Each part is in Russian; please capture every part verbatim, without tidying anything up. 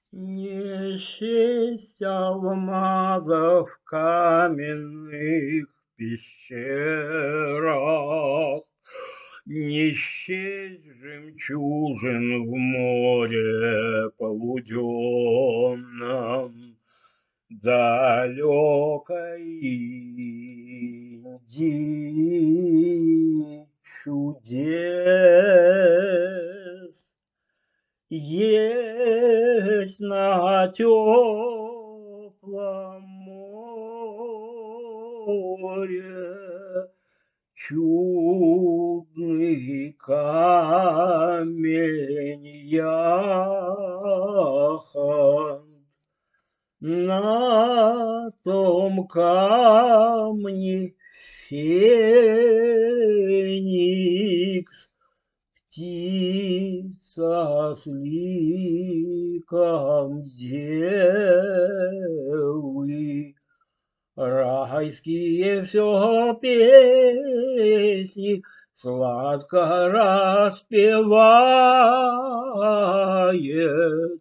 Не счесть алмазов в каменных пещерах, не счесть жемчужин в море полуденном, далекой Индии чудес. Есть на теплом море чудный камень яхонт. На том камне феникс, птица с ликом девы, райские все песни сладко распевает.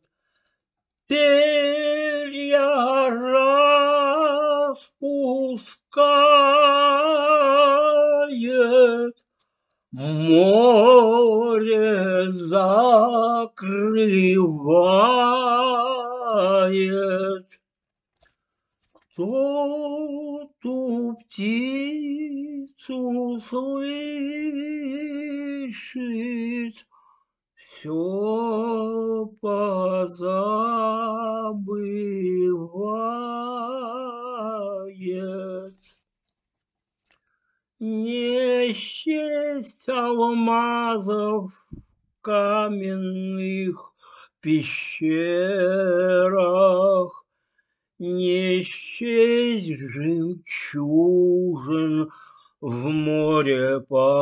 Перья распускает, море закрывает. Кто ту птицу слышит, все позабывает. Не счесть алмазов в каменных пещерах, не счесть жемчужин в море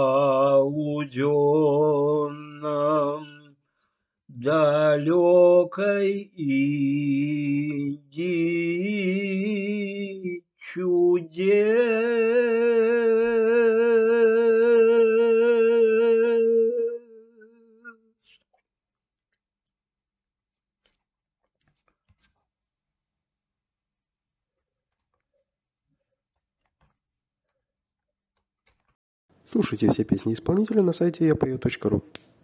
полуденном, далекой Индии чудес. Слушайте все песни исполнителя на сайте я пою точка ру.